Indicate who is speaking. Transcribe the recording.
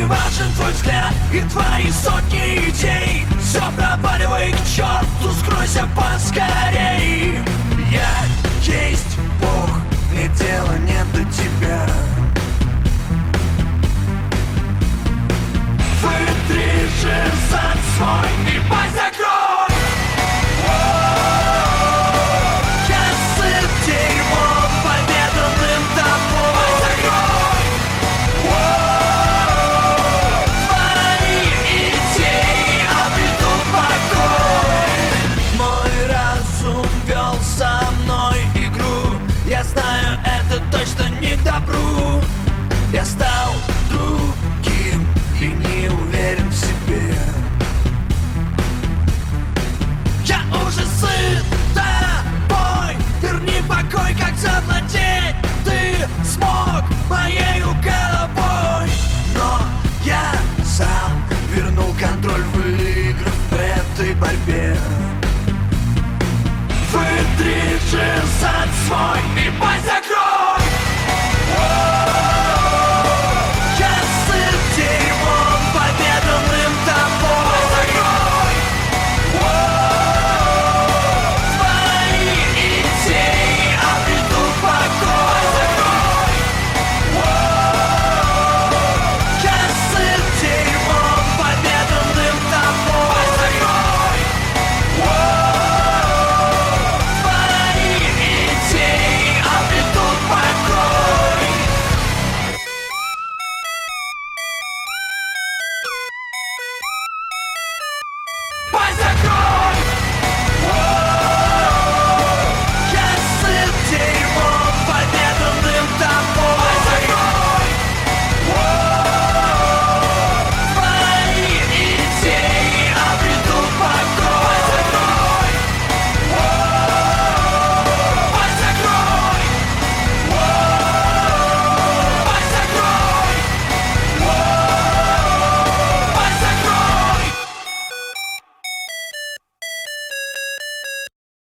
Speaker 1: важен твой взгляд и твои сотни идей. Все проваливай к черту, скройся поскорей. Я есть Бог, мне дела нет до тебя. Вытри же зад свой и пасть закрой. Я сыт дерьмом, поведанным тобой. Закрой твои идеи, обретут покой. Мой разум вел со мной игру. Я знаю, это точно не к добру. Я стал другим и не уверен в себе. Я уже сыт тобой. Верни покой, как завладеть ты смог моею головой. Но я сам вернул контроль, выиграв в этой борьбе. Вытри же зад свой и пасть закрой.